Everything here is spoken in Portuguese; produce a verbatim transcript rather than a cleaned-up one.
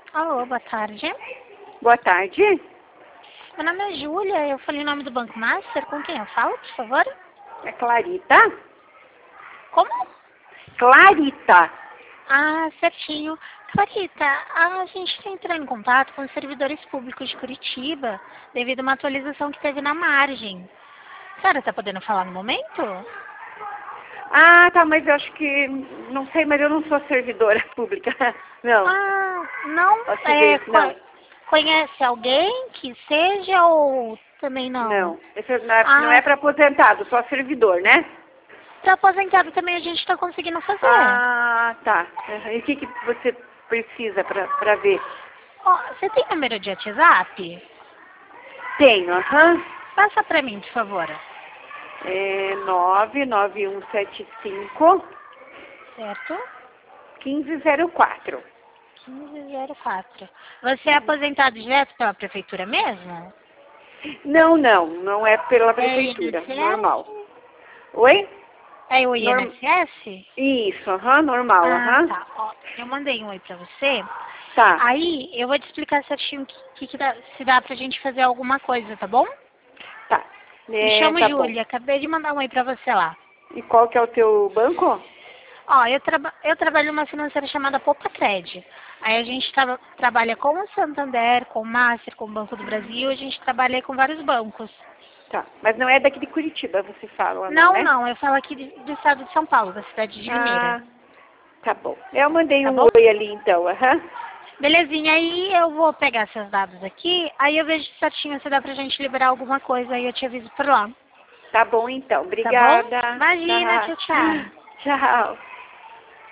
Alô, boa tarde. Boa tarde. Meu nome é Júlia, eu falei o nome do Banco Master. Com quem eu falo, por favor? É Clarita? Como? Clarita. Ah, certinho. Clarita, a gente está entrando em contato com os servidores públicos de Curitiba devido a uma atualização que teve na margem. A senhora está podendo falar no momento? Ah, tá, mas eu acho que... Não sei, mas eu não sou servidora pública. Não. Ah, não? Posso É, ver? Não. co- conhece alguém que seja ou também não? Não. Esse não é, não é Ah, para aposentado, só servidor, né? para aposentado também a gente está conseguindo fazer. Ah, tá. Uhum. E o que, que você precisa para para ver? Ó, você tem número de WhatsApp? Tenho, aham. Passa para mim, por favor. É nove nove um sete cinco, Certo? um cinco zero quatro. quinze zero quatro. Você é aposentado direto pela prefeitura mesmo? Não, não. Não é pela É prefeitura. Normal. I N S S? Oi? É o Norm... I N S S? Isso, aham, normal, Ah, aham. tá. Ó, eu mandei um oi pra você. Tá, Aí eu vou te explicar certinho que, que, que dá, se dá pra gente fazer alguma coisa, tá bom? tá. Me É, chamo tá bom. Júlia, acabei de mandar um oi pra você lá. E qual que é o teu banco? Ó, eu, traba eu trabalho numa financeira chamada Poupa-Cred. Aí a gente tra trabalha com o Santander, com o Master, com o Banco do Brasil, a gente trabalha com vários bancos. Tá, mas não é daqui de Curitiba, você fala, não, Não, né? não, eu falo aqui de- do estado de São Paulo, da cidade de Limeira, Ah, tá bom. Eu mandei tá um bom? oi ali então, aham. Belezinha, aí eu vou pegar seus dados aqui, aí eu vejo certinho se dá pra gente liberar alguma coisa, aí eu te aviso por lá, Tá bom então, tá bom? obrigada. Imagina, Tá. tchau, tchau. Tchau.